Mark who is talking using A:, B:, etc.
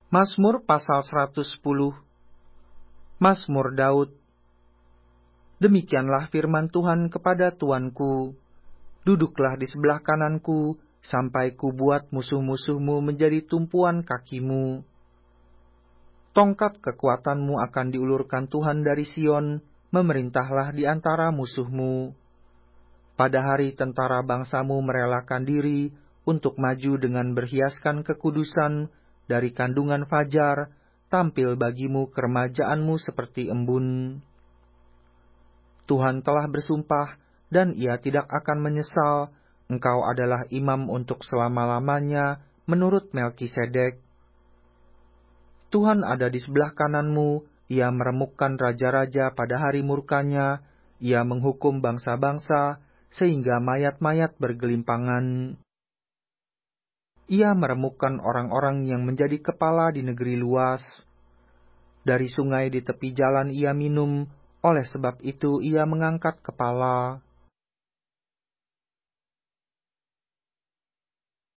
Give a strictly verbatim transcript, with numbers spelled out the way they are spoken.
A: Mazmur pasal seratus sepuluh. Mazmur Daud. Demikianlah firman Tuhan kepada Tuanku, duduklah di sebelah kananku, sampai ku buat musuh-musuhmu menjadi tumpuan kakimu. Tongkat kekuatanmu akan diulurkan Tuhan dari Sion, memerintahlah di antara musuhmu. Pada hari tentara bangsamu merelakan diri untuk maju dengan berhiaskan kekudusan, dari kandungan fajar, tampil bagimu keremajaanmu seperti embun. Tuhan telah bersumpah, dan ia tidak akan menyesal, engkau adalah imam untuk selama-lamanya, menurut Melkisedek. Tuhan ada di sebelah kananmu, ia meremukkan raja-raja pada hari murkanya, ia menghukum bangsa-bangsa, sehingga mayat-mayat bergelimpangan. Ia meremukkan orang-orang yang menjadi kepala di negeri luas. Dari sungai di tepi jalan ia minum, oleh sebab itu ia mengangkat kepala.